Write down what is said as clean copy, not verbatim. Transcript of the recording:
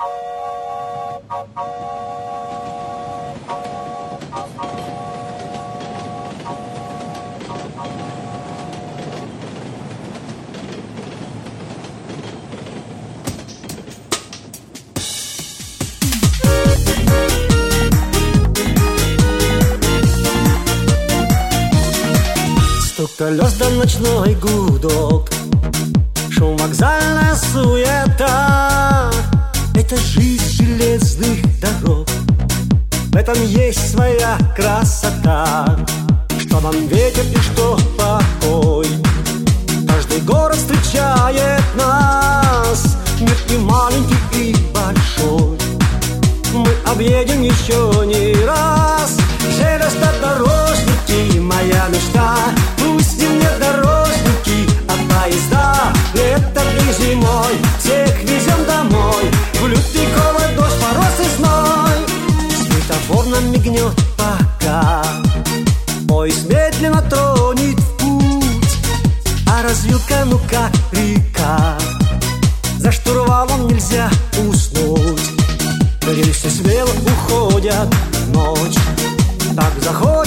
Стук колес да ночной гудок, шум, вокзальная суета. Это жизнь железных дорог, в этом есть своя красота. Что нам ветер и что покой, каждый город встречает нас. Мир и маленький, и большой мы объедем еще не раз. Железнодорожники, моя мечта, пусть не внедорожники, а поезда. Летом и зимой всех везем домой, в лютый холод, дождь, мороз и зной. Светофор нам мигнет пока, поезд медленно тронет в путь, а развилка, ну как река, за штурвалом нельзя уснуть. Рельсы смело уходят в ночь, так заходит